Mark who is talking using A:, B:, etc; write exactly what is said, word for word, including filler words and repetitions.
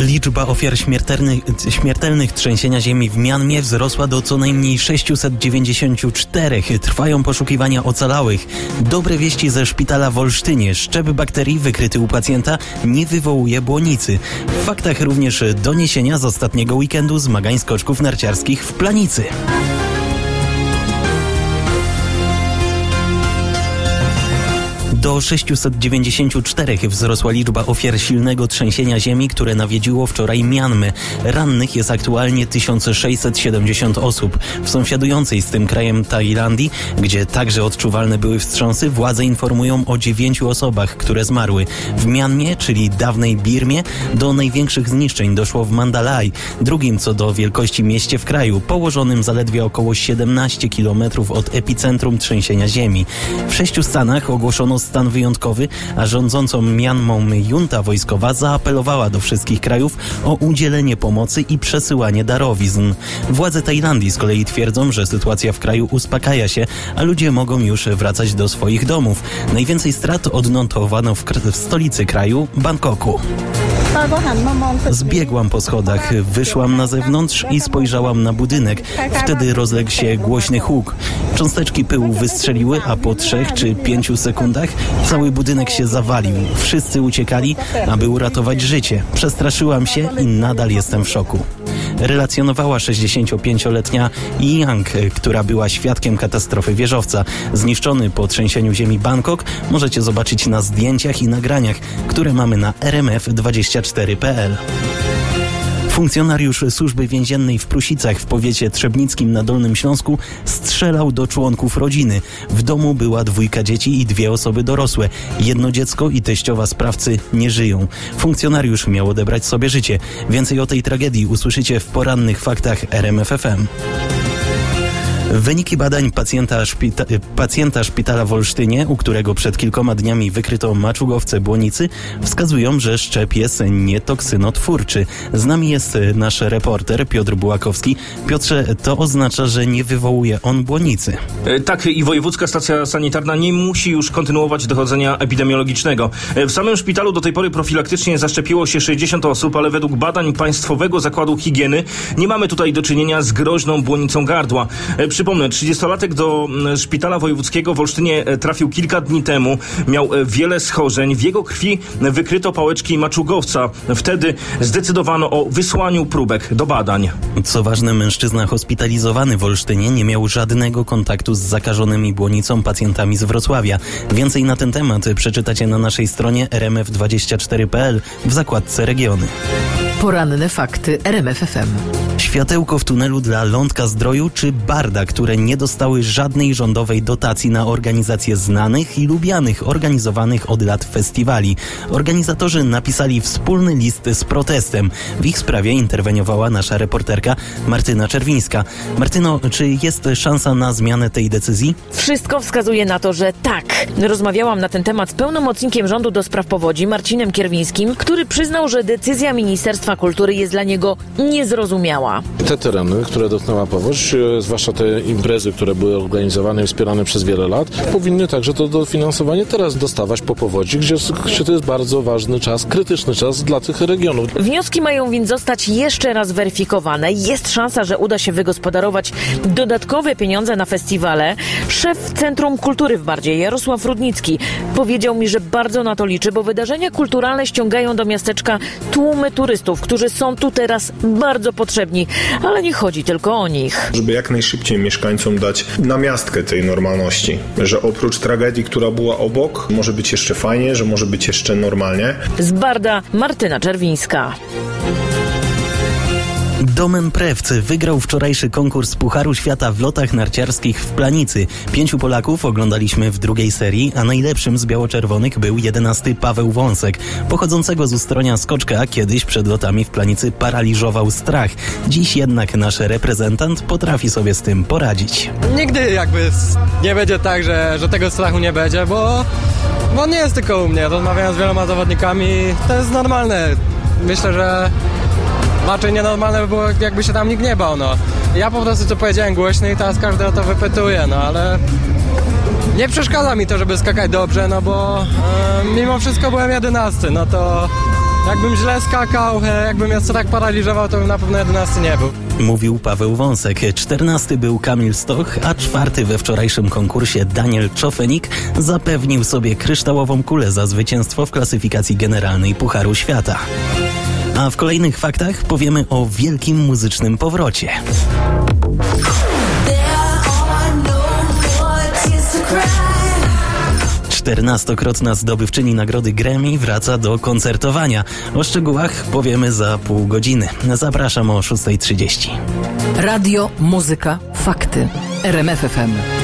A: Liczba ofiar śmiertelnych, śmiertelnych trzęsienia ziemi w Mjanmie wzrosła do co najmniej sześćset dziewięćdziesiąt cztery. Trwają poszukiwania ocalałych. Dobre wieści ze szpitala w Olsztynie. Szczep bakterii wykryty u pacjenta nie wywołuje błonicy. W faktach również doniesienia z ostatniego weekendu zmagań skoczków narciarskich w Planicy. Do sześćset dziewięćdziesiąt cztery wzrosła liczba ofiar silnego trzęsienia ziemi, które nawiedziło wczoraj Mjanmę. Rannych jest aktualnie tysiąc sześćset siedemdziesiąt osób. W sąsiadującej z tym krajem Tajlandii, gdzie także odczuwalne były wstrząsy, władze informują o dziewięciu osobach, które zmarły. W Mjanmie, czyli dawnej Birmie, do największych zniszczeń doszło w Mandalay, drugim co do wielkości mieście w kraju, położonym zaledwie około siedemnaście kilometrów od epicentrum trzęsienia ziemi. W sześciu stanach ogłoszono stan wyjątkowy, a rządzącą Mjanmą junta wojskowa zaapelowała do wszystkich krajów o udzielenie pomocy i przesyłanie darowizn. Władze Tajlandii z kolei twierdzą, że sytuacja w kraju uspokaja się, a ludzie mogą już wracać do swoich domów. Najwięcej strat odnotowano w, w stolicy kraju, Bangkoku. Zbiegłam po schodach, wyszłam na zewnątrz i spojrzałam na budynek. Wtedy rozległ się głośny huk. Cząsteczki pyłu wystrzeliły, a po trzech czy pięciu sekundach cały budynek się zawalił. Wszyscy uciekali, aby uratować życie. Przestraszyłam się i nadal jestem w szoku. Relacjonowała sześćdziesięciopięcioletnia Yang, która była świadkiem katastrofy wieżowca. Zniszczony po trzęsieniu ziemi Bangkok możecie zobaczyć na zdjęciach i nagraniach, które mamy na r m f dwadzieścia cztery kropka p l. Funkcjonariusz służby więziennej w Prusicach w powiecie trzebnickim na Dolnym Śląsku strzelał do członków rodziny. W domu była dwójka dzieci i dwie osoby dorosłe. Jedno dziecko i teściowa sprawcy nie żyją. Funkcjonariusz miał odebrać sobie życie. Więcej o tej tragedii usłyszycie w porannych faktach R M F F M. Wyniki badań pacjenta, szpita- pacjenta szpitala w Olsztynie, u którego przed kilkoma dniami wykryto maczugowce błonicy, wskazują, że szczep jest nietoksynotwórczy. Z nami jest nasz reporter Piotr Bułakowski. Piotrze, to oznacza, że nie wywołuje on błonicy.
B: Tak, i wojewódzka stacja sanitarna nie musi już kontynuować dochodzenia epidemiologicznego. W samym szpitalu do tej pory profilaktycznie zaszczepiło się sześćdziesiąt osób, ale według badań Państwowego Zakładu Higieny nie mamy tutaj do czynienia z groźną błonicą gardła. Przypomnę, trzydziestolatek do szpitala wojewódzkiego w Olsztynie trafił kilka dni temu. Miał wiele schorzeń. W jego krwi wykryto pałeczki maczugowca. Wtedy zdecydowano o wysłaniu próbek do badań.
A: Co ważne, mężczyzna hospitalizowany w Olsztynie nie miał żadnego kontaktu z zakażonymi błonicą pacjentami z Wrocławia. Więcej na ten temat przeczytacie na naszej stronie r m f dwadzieścia cztery kropka p l w zakładce Regiony.
C: Poranne fakty R M F F M.
A: Światełko w tunelu dla Lądka Zdroju czy Barda, które nie dostały żadnej rządowej dotacji na organizację znanych i lubianych organizowanych od lat festiwali. Organizatorzy napisali wspólny list z protestem. W ich sprawie interweniowała nasza reporterka Martyna Czerwińska. Martyno, czy jest szansa na zmianę tej decyzji?
D: Wszystko wskazuje na to, że tak. Rozmawiałam na ten temat z pełnomocnikiem rządu do spraw powodzi, Marcinem Kierwińskim, który przyznał, że decyzja Ministerstwa Kultury jest dla niego niezrozumiała.
E: Te tereny, które dotknęła powódź, zwłaszcza te imprezy, które były organizowane i wspierane przez wiele lat, powinny także to dofinansowanie teraz dostawać po powodzi, gdzie, gdzie to jest bardzo ważny czas, krytyczny czas dla tych regionów.
D: Wnioski mają więc zostać jeszcze raz weryfikowane. Jest szansa, że uda się wygospodarować dodatkowe pieniądze na festiwale. Szef Centrum Kultury w Bardzie, Jarosław Rudnicki, powiedział mi, że bardzo na to liczy, bo wydarzenia kulturalne ściągają do miasteczka tłumy turystów, którzy są tu teraz bardzo potrzebni, ale nie chodzi tylko o nich.
F: Żeby jak najszybciej mieszkańcom dać namiastkę tej normalności, że oprócz tragedii, która była obok, może być jeszcze fajnie, że może być jeszcze normalnie.
D: Z Barda Martyna Czerwińska.
A: Domen Prewcy wygrał wczorajszy konkurs Pucharu Świata w lotach narciarskich w Planicy. Pięciu Polaków oglądaliśmy w drugiej serii, a najlepszym z biało-czerwonych był jedenasty Paweł Wąsek. Pochodzącego z Ustronia skoczka kiedyś przed lotami w Planicy paraliżował strach. Dziś jednak nasz reprezentant potrafi sobie z tym poradzić.
G: Nigdy jakby nie będzie tak, że, że tego strachu nie będzie, bo, bo nie jest tylko u mnie. Rozmawiałem z wieloma zawodnikami, to jest normalne. Myślę, że raczej nienormalne by było, jakby się tam nikt nie bał, no. Ja po prostu co powiedziałem głośno i teraz każdy o to wypytuje, no ale nie przeszkadza mi to, żeby skakać dobrze, no bo e, mimo wszystko byłem jedenasty, no to Jakbym źle skakał, jakbym jeszcze tak paraliżował, to bym na pewno jedenasty nie był.
A: Mówił Paweł Wąsek. Czternasty był Kamil Stoch, a czwarty we wczorajszym konkursie Daniel Czofenik zapewnił sobie kryształową kulę za zwycięstwo w klasyfikacji generalnej Pucharu Świata. A w kolejnych faktach powiemy o wielkim muzycznym powrocie. czternastokrotna zdobywczyni nagrody Grammy wraca do koncertowania. O szczegółach powiemy za pół godziny. Zapraszam o szósta trzydzieści.
C: Radio, muzyka, fakty. R M F F M.